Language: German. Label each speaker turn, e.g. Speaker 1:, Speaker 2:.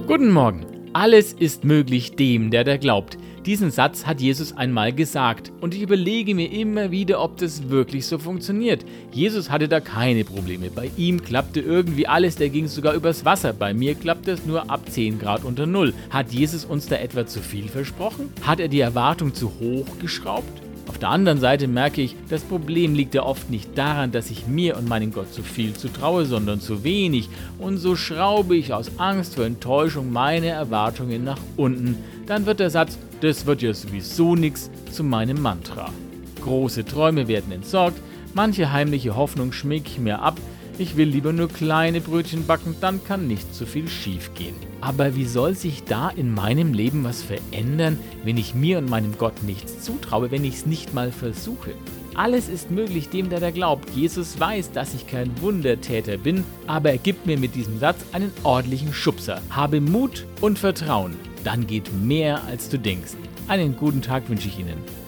Speaker 1: Guten Morgen. Alles ist möglich dem, der glaubt. Diesen Satz hat Jesus einmal gesagt und ich überlege mir immer wieder, ob das wirklich so funktioniert. Jesus hatte da keine Probleme. Bei ihm klappte irgendwie alles, der ging sogar übers Wasser. Bei mir klappt es nur ab 10 Grad unter Null. Hat Jesus uns da etwa zu viel versprochen? Hat er die Erwartung zu hoch geschraubt? Auf der anderen Seite merke ich, das Problem liegt ja oft nicht daran, dass ich mir und meinem Gott zu viel zutraue, sondern zu wenig. Und so schraube ich aus Angst vor Enttäuschung meine Erwartungen nach unten. Dann wird der Satz, das wird ja sowieso nix, zu meinem Mantra. Große Träume werden entsorgt, manche heimliche Hoffnung schmieg ich mir ab. Ich will lieber nur kleine Brötchen backen, dann kann nicht so viel schief gehen. Aber wie soll sich da in meinem Leben was verändern, wenn ich mir und meinem Gott nichts zutraue, wenn ich es nicht mal versuche? Alles ist möglich dem, der glaubt. Jesus weiß, dass ich kein Wundertäter bin, aber er gibt mir mit diesem Satz einen ordentlichen Schubser. Habe Mut und Vertrauen, dann geht mehr, als du denkst. Einen guten Tag wünsche ich Ihnen.